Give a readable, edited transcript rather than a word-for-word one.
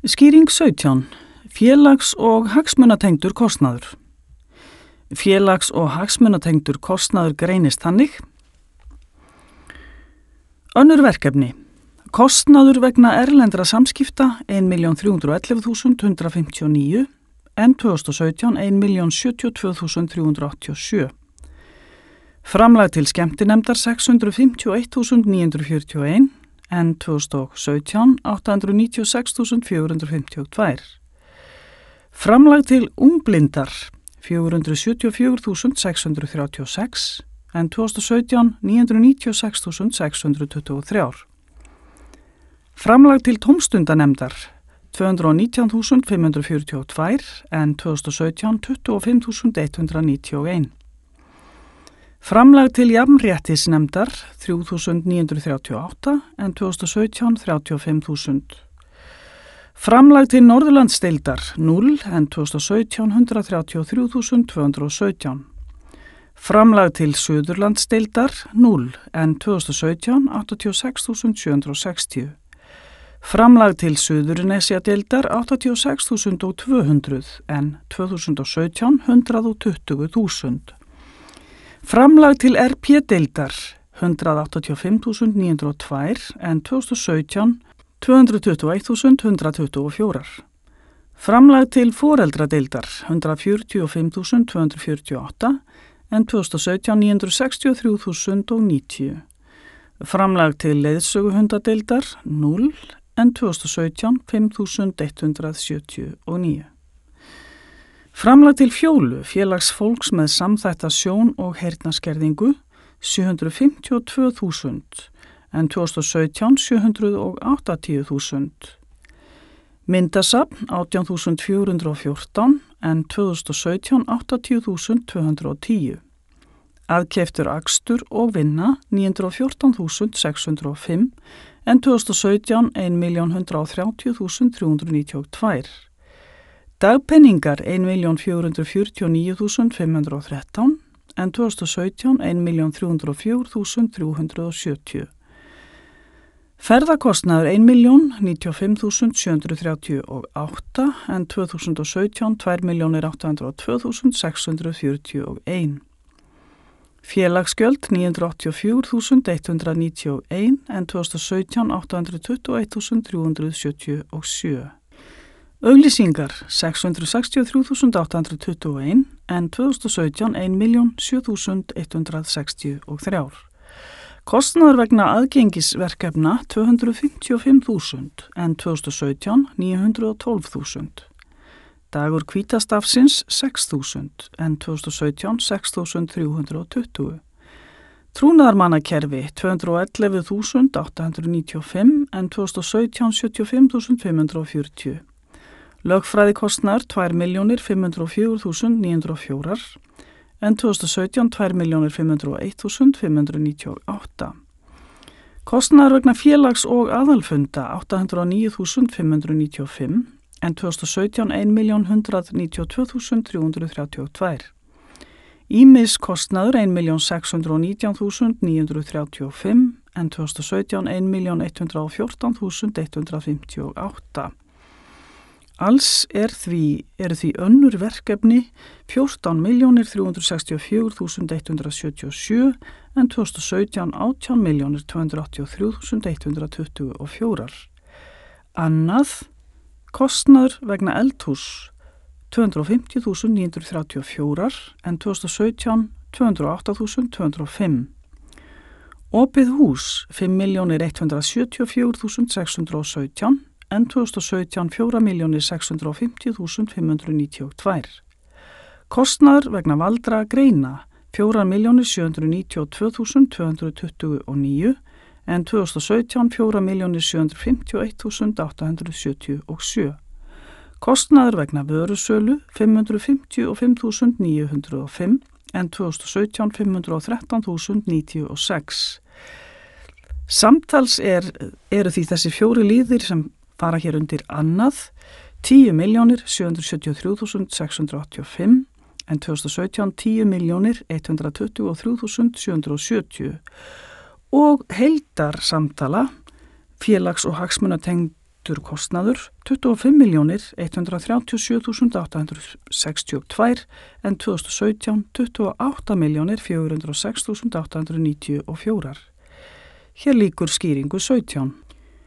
Skýring 17. Félags- og hagsmunatengdur kostnaður. Félags- og hagsmunatengdur kostnaður greinist þannig. Önnur verkefni. Kostnaður vegna erlendra samskipta 1.311.159 en 2017 1.072.387. Framlag til skemmtinemndar 651.941 en 2017 896.452. Framlag til ungblindar 474.636 en 2017 996.623. Framlag til tómstundanemndar 219.542 en 2017 25.191. Framlag til jafnréttisnefndar 3.938 en 2017 35.000. Framlag til Norðurlandsdeildar 0 en 2017 133.217. Framlag til Suðurlandsdeildar 0 en 2017 86.760. Framlag til Suðurnesjadeildar 86.200 en 2017 120.000. Framlag til RP-deildar 185.902 en 2017 221.124. Framlag til foreldradeildar 145.248 en 2017 963.090. Framlag til leiðsöguhundadeildar 0 en 2017 5.179. Framlag til Fjólu, félags fólks með samþætta sjón- og heyrnarskerðingu 752.000 en 2017 780.000. Myndasafn 18.414 en 2017 80.210. Aðkeyptur akstur og vinna 914.605 en 2017 1.130.392. Dagpenningar 1.449.513 en 2017 1.304.370. Ferðakostnaður 1.095.738 en 2017 2.802.641. Félagsgjöld 984.191 en 2017 821.377. Auglýsingar 663.821 en 2017 1.007.163. Kostnaður vegna aðgengisverkefna 255.000 en 2017 912.000. Dagur hvítastafsins 6.000 en 2017 6.320. Trúnaðarmannakerfi 211.895 en 2017 75.540. Lögfræðikostnaður 2.504.904 en 2017 2.501.598. Kostnaður vegna félags- og aðalfunda 809.595 en 2017 1.192.332. Ýmis kostnaður 1.619.935 en 2017 1.114.158. Alls eru því önnur verkefni 14.364.177 en 2017 18.283.124. Annað kostnaður vegna eldhús 250.934 en 2017 208.205. Opið hús 5.174.617 en 2017 4.650.592. Kostnaður vegna valdra greina 4.792.229 en 2017 4.751.877. Kostnaður vegna vörusölu 555.905 en 2017 513.096. Samtals eru því þessi fjóri liðir sem fara hér undir annað 10.773.685 en 2017 10.123.770 og heildarsamtala félags- og hagsmunatengd Rekstur kostnaður 25.137.862 en 2017 28.406.894. Hér líkur skýringu 17.